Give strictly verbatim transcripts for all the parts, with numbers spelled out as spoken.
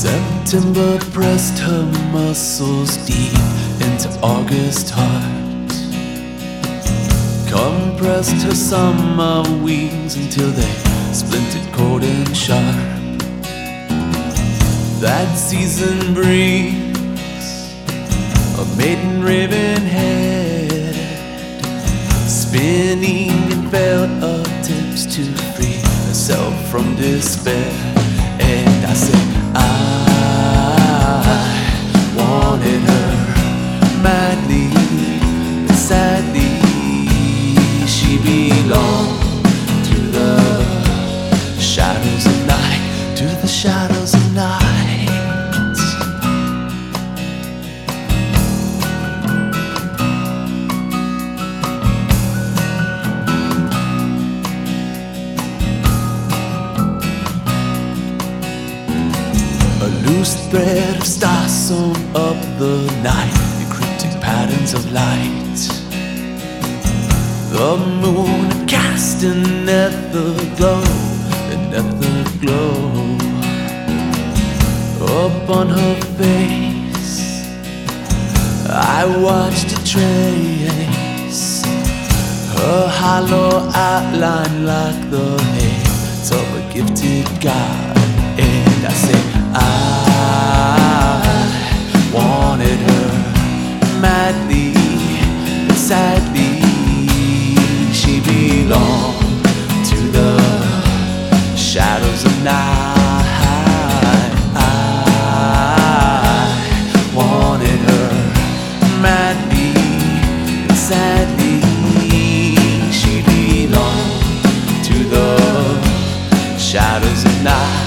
September pressed her muscles deep into August heart, compressed her summer wings until they splintered cold and sharp. That season brings a maiden raven head, spinning and felt her tips to free herself from despair. And I said, I wanted her madly, but sadly she belonged to the shadows of night, to the shadows of night. A loose thread of stars sewn up the night, the cryptic patterns of light. The moon cast an ether glow, an ether glow upon her face. I watched her trace her hollow outline like the hands of a gifted god. And I said, I wanted her madly, but sadly she belonged to the shadows of night. I wanted her madly, but sadly she belonged to the shadows of night.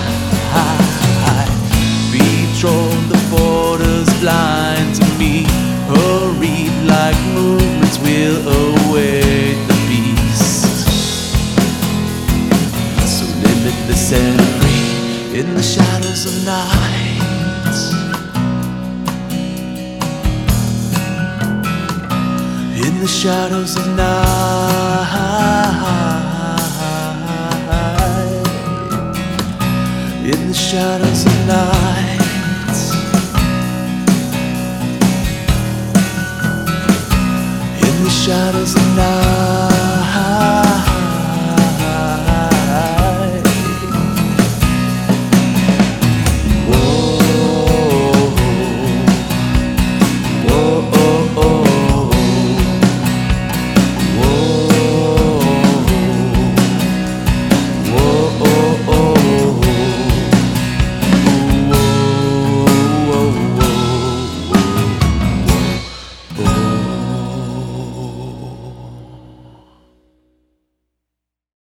Betrothed, the borders blind to me, her reed-like movements will await the beast. So limitless and free in the shadows of night, in the shadows of night, in the shadows of night, in the shadows of night.